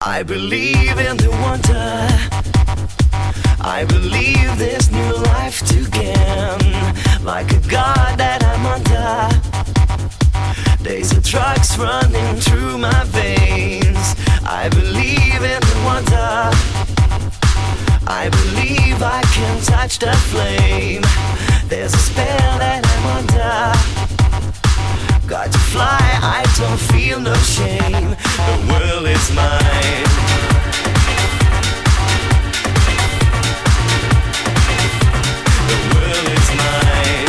I believe in the wonder. I believe there's new life to gain. Like a god that I'm under. There's a drugs running through my veins. I believe in the wonder. I believe I can touch the flame. There's a spell that I'm under. Got to fly, I don't feel no shame. The world is mine. The world is mine.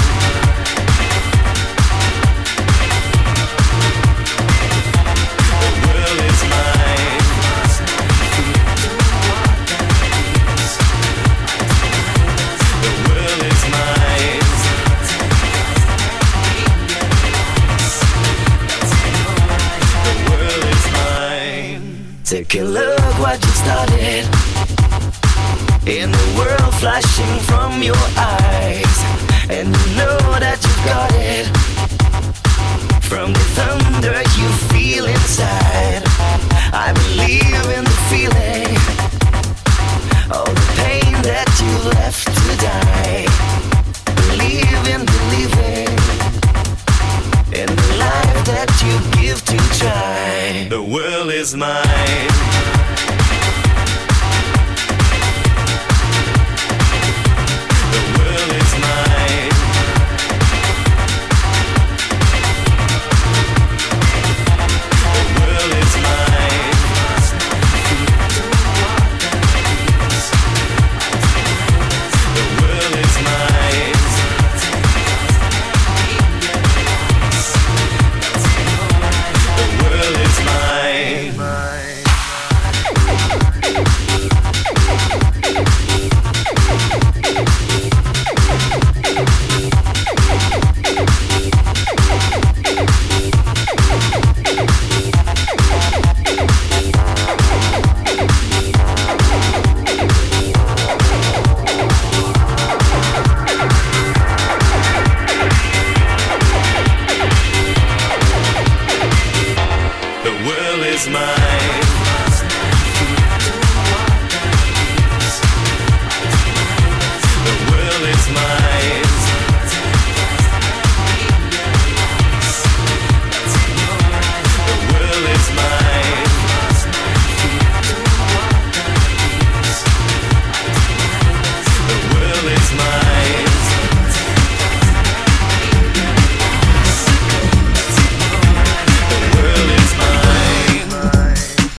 The world is mine. The world is mine. The world is mine. Take a look what you started. In the world flashing from your eyes, and you know that you got it. From the thunder you feel inside, I believe in the feeling. All the pain that you left to die. Believe in believing in the life that you give to try. The world is mine. The world is mine. The world is mine.